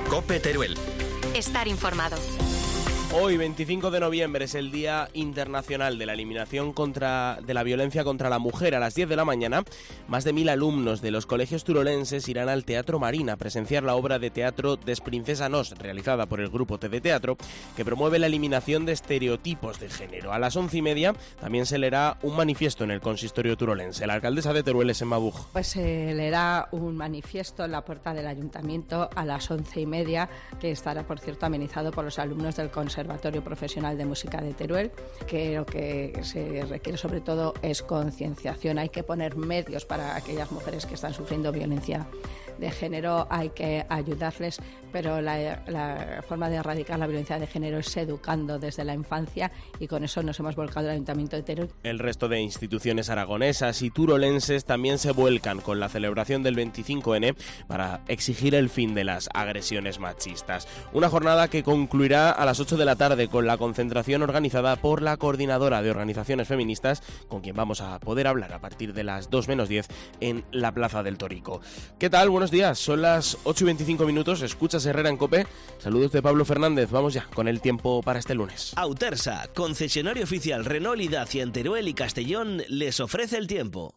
COPE Teruel. Estar informado. Hoy, 25 de noviembre, es el Día Internacional de la Eliminación de la Violencia contra la Mujer. A las 10 de la mañana, más de 1000 alumnos de los colegios turolenses irán al Teatro Marín a presenciar la obra de teatro Desprincesa Nos, realizada por el Grupo T de Teatro, que promueve la eliminación de estereotipos de género. A las 11:30 también se leerá un manifiesto en el consistorio turolense. La alcaldesa de Teruel es Emma Buj. Pues se leerá un manifiesto en la puerta del ayuntamiento a las 11:30, que estará, por cierto, amenizado por los alumnos del Conservatorio Profesional de Música de Teruel, que lo que se requiere sobre todo es concienciación. Hay que poner medios para aquellas mujeres que están sufriendo violencia de género, hay que ayudarles, pero la forma de erradicar la violencia de género es educando desde la infancia, y con eso nos hemos volcado al Ayuntamiento de Teruel. El resto de instituciones aragonesas y turolenses también se vuelcan con la celebración del 25N para exigir el fin de las agresiones machistas. Una jornada que concluirá a las 8 de la tarde con la concentración organizada por la Coordinadora de Organizaciones Feministas, con quien vamos a poder hablar a partir de las 2 menos 10 en la Plaza del Torico. ¿Qué tal? Buenos días, son las 8:25, escuchas Herrera en COPE. Saludos de Pablo Fernández, vamos ya con el tiempo para este lunes. Autersa, concesionario oficial Renault y Dacia en Teruel y Castellón, les ofrece el tiempo.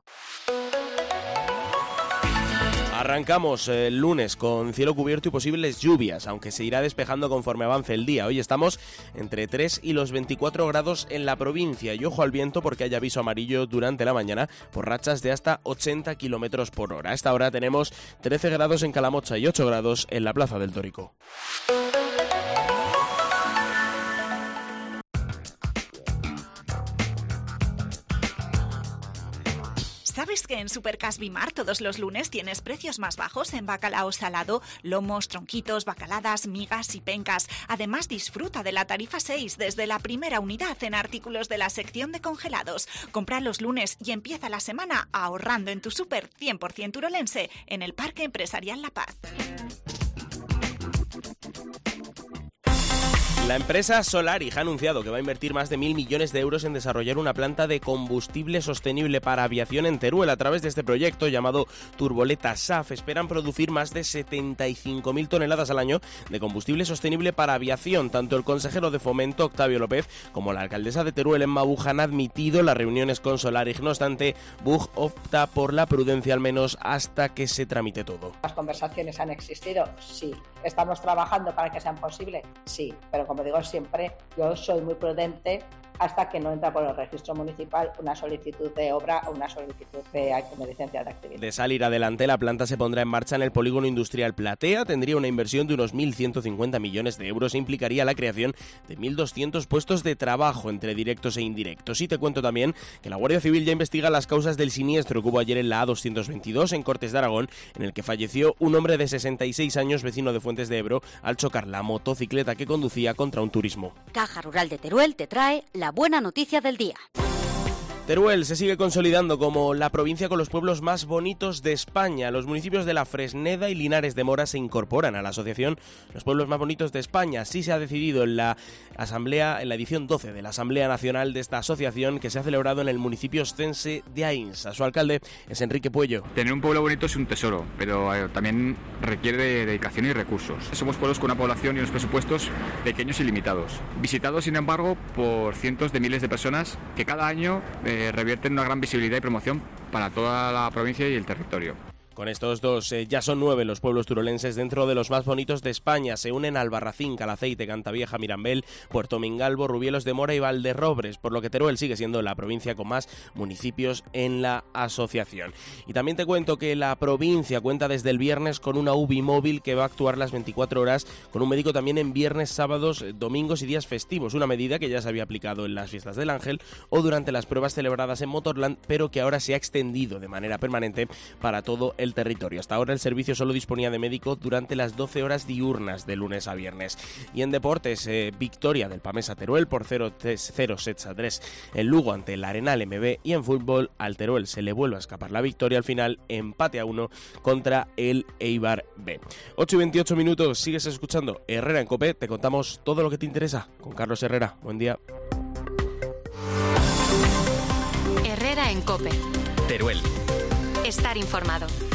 Arrancamos el lunes con cielo cubierto y posibles lluvias, aunque se irá despejando conforme avance el día. Hoy estamos entre 3 y los 24 grados en la provincia, y ojo al viento porque hay aviso amarillo durante la mañana por rachas de hasta 80 km por hora. A esta hora tenemos 13 grados en Calamocha y 8 grados en la Plaza del Torico. ¿Sabes que en Supercas Bimar todos los lunes tienes precios más bajos en bacalao salado, lomos, tronquitos, bacaladas, migas y pencas? Además, disfruta de la tarifa 6 desde la primera unidad en artículos de la sección de congelados. Compra los lunes y empieza la semana ahorrando en tu súper 100% turolense en el Parque Empresarial La Paz. La empresa Solarij ha anunciado que va a invertir más de 1.000 millones de euros en desarrollar una planta de combustible sostenible para aviación en Teruel. A través de este proyecto llamado Turboleta SAF esperan producir más de 75.000 toneladas al año de combustible sostenible para aviación. Tanto el consejero de Fomento, Octavio López, como la alcaldesa de Teruel, Emma Buj, han admitido las reuniones con Solarij. No obstante, Buj opta por la prudencia, al menos hasta que se tramite todo. ¿Las conversaciones han existido? Sí. ¿Estamos trabajando para que sean posibles? Sí, pero como digo siempre, yo soy muy prudente hasta que no entra por el registro municipal una solicitud de obra o una solicitud de licencia de actividad. De salir adelante, la planta se pondrá en marcha en el polígono industrial Platea, tendría una inversión de unos 1.150 millones de euros e implicaría la creación de 1.200 puestos de trabajo entre directos e indirectos. Y te cuento también que la Guardia Civil ya investiga las causas del siniestro que hubo ayer en la A222 en Cortes de Aragón, en el que falleció un hombre de 66 años, vecino de Fuentes de Ebro, al chocar la motocicleta que conducía contra un turismo. Caja Rural de Teruel te trae la buena noticia del día. Teruel se sigue consolidando como la provincia con los pueblos más bonitos de España. Los municipios de La Fresneda y Linares de Mora se incorporan a la asociación Los Pueblos Más Bonitos de España. Así se ha decidido en la edición 12 de la Asamblea Nacional de esta asociación, que se ha celebrado en el municipio ostense de Aínsa. Su alcalde es Enrique Puello. Tener un pueblo bonito es un tesoro, pero también requiere de dedicación y recursos. Somos pueblos con una población y unos presupuestos pequeños y limitados, visitados sin embargo por cientos de miles de personas que cada año revierten una gran visibilidad y promoción para toda la provincia y el territorio. Con estos dos ya son 9 los pueblos turolenses dentro de los más bonitos de España. Se unen Albarracín, Calaceite, Cantavieja, Mirambel, Puerto Mingalvo, Rubielos de Mora y Valderrobres, por lo que Teruel sigue siendo la provincia con más municipios en la asociación. Y también te cuento que la provincia cuenta desde el viernes con una UBI móvil que va a actuar las 24 horas, con un médico también en viernes, sábados, domingos y días festivos, una medida que ya se había aplicado en las fiestas del Ángel o durante las pruebas celebradas en Motorland, pero que ahora se ha extendido de manera permanente para todo el territorio. Hasta ahora el servicio solo disponía de médico durante las 12 horas diurnas de lunes a viernes. Y en deportes, victoria del Pamesa Teruel por 0-3 en Lugo ante el Arenal MB, y en fútbol al Teruel se le vuelve a escapar la victoria al final, empate a 1 contra el Eibar B. 8:28, sigues escuchando Herrera en COPE, te contamos todo lo que te interesa con Carlos Herrera. Buen día. Herrera en COPE. Teruel. Estar informado.